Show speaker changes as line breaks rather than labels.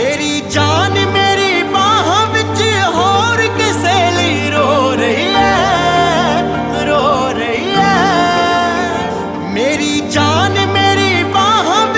मेरी जान मेरी बाह विच होर किसे लई रो रही है, रो रही है। मेरी जान मेरी बाह